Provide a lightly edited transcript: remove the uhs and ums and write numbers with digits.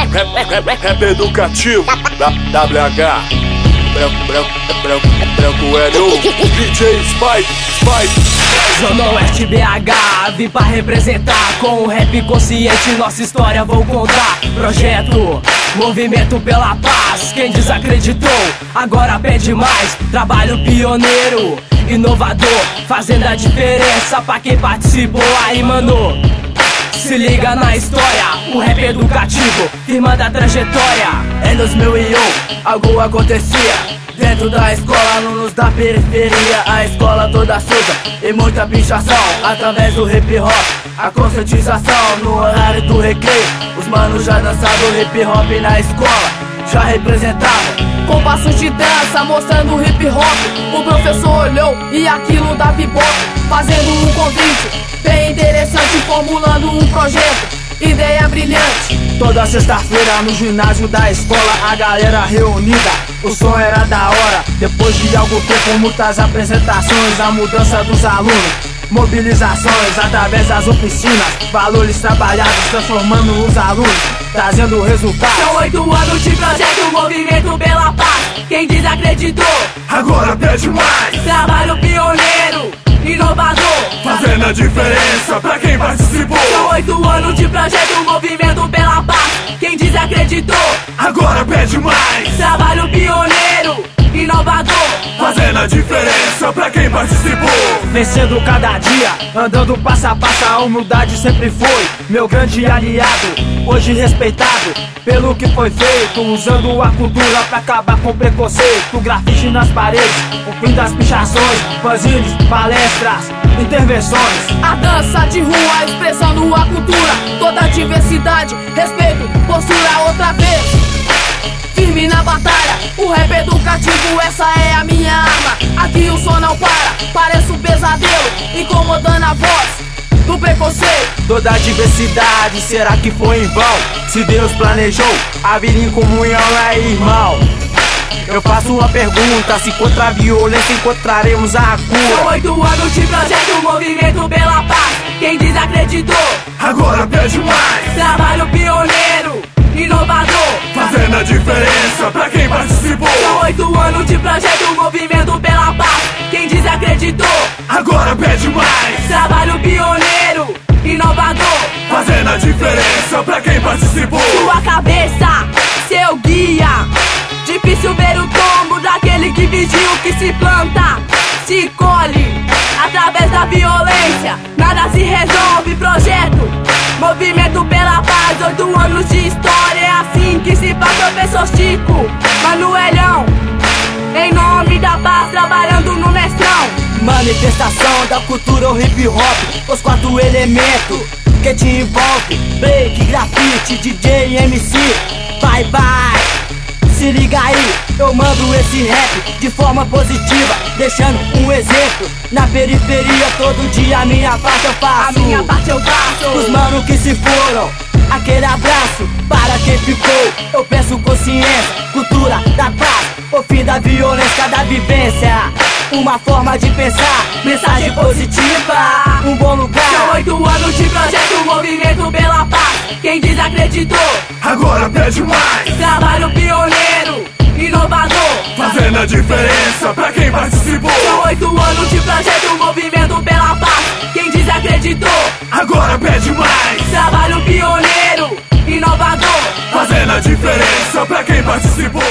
Rap educativo da WH. Branco L.O. DJ Spike. Zona Oeste BH, vim pra representar. Com o rap consciente, nossa história vou contar. Projeto, movimento pela paz. Quem desacreditou, agora pede mais. Trabalho pioneiro, inovador, fazendo a diferença pra quem participou. Aí, mano, se liga na história, o rap educativo, firmando a trajetória. Anos 2001, algo acontecia dentro da escola, alunos da periferia. A escola toda suja e muita pichação. Através do hip hop, a conscientização. No horário do recreio, os manos já dançavam hip hop na escola, já representavam com passos de dança, mostrando o hip hop. O professor olhou e aquilo da pipoca, fazendo um convite bem interessante, formulando um projeto, ideia brilhante. Toda sexta-feira no ginásio da escola, a galera reunida, o som era da hora. Depois de algum tempo, muitas apresentações, a mudança dos alunos, mobilizações através das oficinas, valores trabalhados, transformando os alunos, trazendo resultados. São 8 anos de projeto, movimento pela paz. Quem desacreditou, agora pede mais. Trabalho pioneiro, inovador, fazendo a diferença pra quem participou. São 8 anos de projeto, movimento pela paz. Quem desacreditou, agora pede mais. Trabalho pioneiro, inovador, fazendo a diferença pra quem participou. Vencendo cada dia, andando passo a passo, a humildade sempre foi meu grande aliado. Hoje respeitado pelo que foi feito, usando a cultura pra acabar com preconceito. Grafite nas paredes, o fim das pichações, fanzines, palestras, intervenções. A dança de rua expressando a cultura, toda a diversidade, respeito, postura outra vez. Firme na batalha, o rap educativo, essa é a minha arma. Aqui o som não para, parece um pesadelo, incomodando a voz do preconceito. Toda a diversidade, será que foi em vão? Se Deus planejou, a vida em comunhão é irmão. Eu faço uma pergunta, se contra a violência encontraremos a cura. São 8 anos de projeto, movimento pela paz. Quem desacreditou, agora pede mais. Trabalho pioneiro, inovador, fazendo a diferença pra quem participou. São 8 anos de projeto, movimento pela paz. Quem desacreditou, agora pede mais. Trabalho pioneiro, inovador, fazendo a diferença pra quem participou. Sua cabeça, seu guia. Difícil ver o tombo daquele que vigia o que se planta, se colhe através da violência. Nada se resolve, projeto, movimento pela paz. 8 anos de história, é assim que se faz. Professor Chico, Manuelão, em nome da paz, trabalhando no mestrão. Manifestação da cultura, o hip hop, os 4 elementos que te envolve: break, grafite, DJ, MC. Bye bye, se liga aí, eu mando esse rap de forma positiva, deixando um exemplo na periferia. Todo dia a minha parte eu faço, a minha parte eu faço. Os manos que se foram, aquele abraço para quem ficou. Eu peço consciência, cultura da paz, o fim da violência, da vivência, uma forma de pensar, mensagem positiva, um bom lugar. São 8 anos de projeto, movimento pela paz. Quem desacreditou, agora pede mais. Trabalho pioneiro, inovador, fazendo a diferença pra quem participou. São 8 anos de projeto, movimento pela paz. Quem desacreditou, agora pede mais. Trabalho pioneiro, inovador, fazendo a diferença pra quem participou.